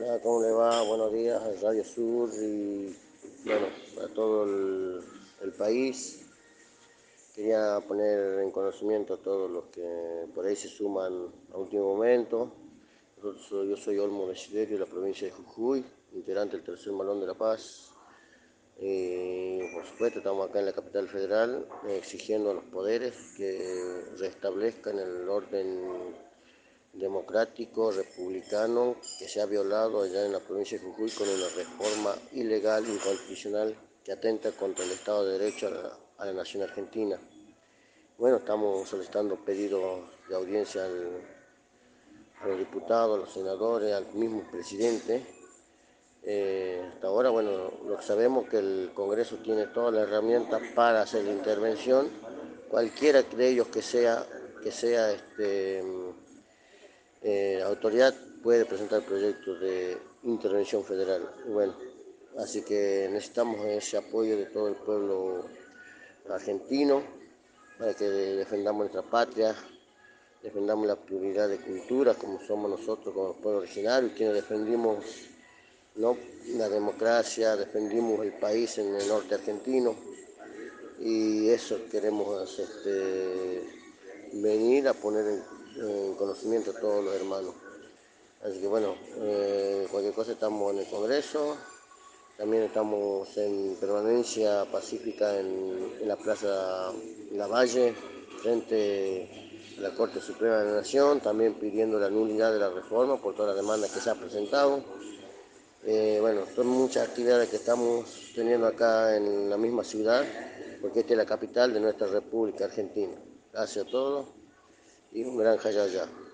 ¿Cómo le va? Buenos días a Radio Sur y bueno, a todo el país. Quería poner en conocimiento a todos los que por ahí se suman a último momento. Yo soy Olmo Desiderio de la provincia de Jujuy, integrante del Tercer Malón de La Paz. Por supuesto estamos acá en la capital federal exigiendo a los poderes que restablezcan el orden democrático, republicano, que se ha violado allá en la provincia de Jujuy con una reforma ilegal, inconstitucional, que atenta contra el Estado de Derecho a la nación argentina. Bueno, estamos solicitando pedidos de audiencia a los diputados, a los senadores, al mismo presidente. Hasta ahora, bueno, lo que sabemos es que el Congreso tiene todas las herramientas para hacer la intervención, cualquiera de ellos que sea autoridad puede presentar proyectos de intervención federal. Bueno, así que necesitamos ese apoyo de todo el pueblo argentino para que defendamos nuestra patria, defendamos la pluralidad de culturas como somos nosotros como pueblo originario, quienes defendimos, ¿no?, la democracia, defendimos el país en el norte argentino y eso queremos venir a poner en conocimiento a todos los hermanos. Así que bueno, cualquier cosa estamos en el Congreso, también estamos en permanencia pacífica en la Plaza Lavalle, frente a la Corte Suprema de la Nación, también pidiendo la nulidad de la reforma por todas las demandas que se han presentado. Bueno, son muchas actividades que estamos teniendo acá en la misma ciudad, porque esta es la capital de nuestra República Argentina. Gracias a todos y un gran jayaya.